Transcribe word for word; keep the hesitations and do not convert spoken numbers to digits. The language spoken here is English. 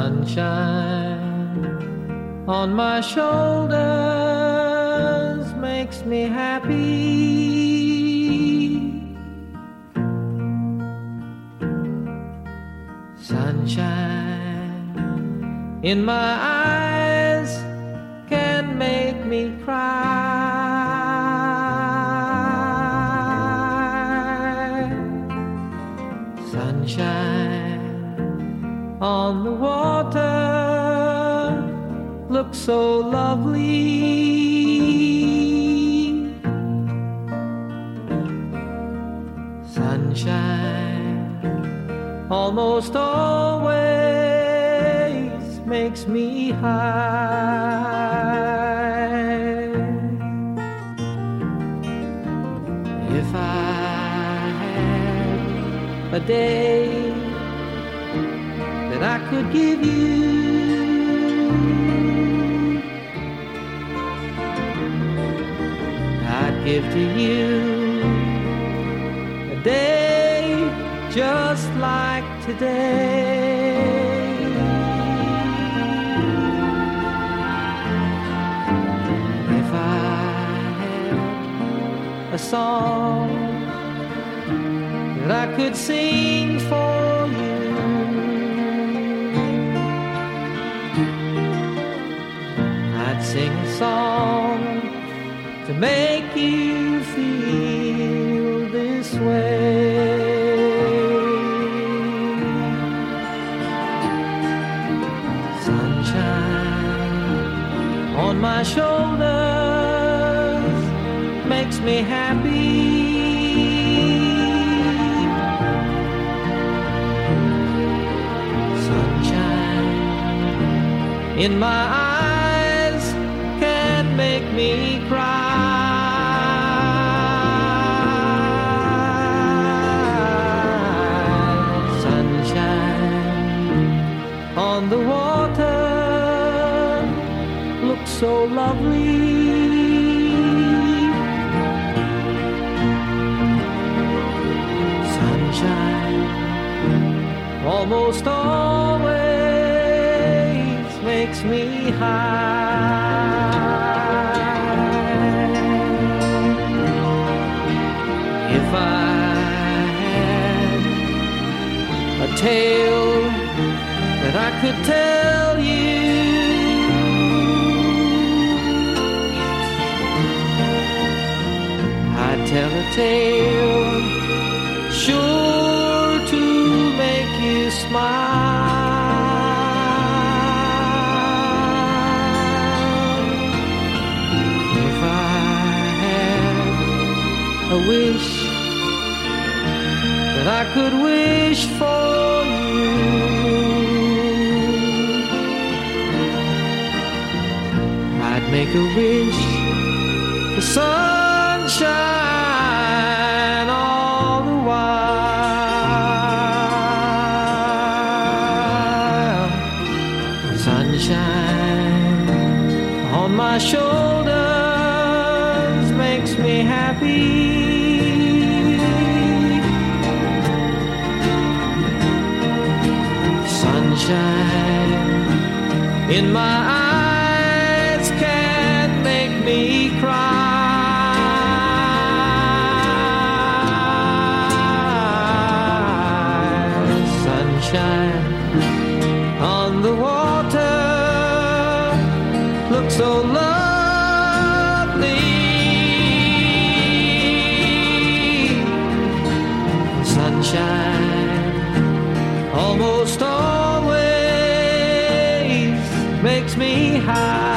Sunshine on my shoulders makes me happy. Sunshine in my eyes can make me cry. Sunshine on the water looks so lovely. Sunshine almost always makes me high. If I had a day that I could give you, I'd give to you a day just like today. If I had a song that I could sing for you, I'd sing a song to make you feel this way. Sunshine on my shoulders makes me happy. Sunshine in my eyes can make me cry. Sunshine on the water looks so lovely. Sunshine almost always makes me high. If I had a tale that I could tell you, I'd tell a tale sure to make you smile. If I had a wish that I could wish for you, I'd make a wish for sunshine all the while. Sunshine on my shoulders makes me happy. Sunshine in my eyes can make me cry. Sunshine on the water looks so lovely. Sunshine almost always makes me high.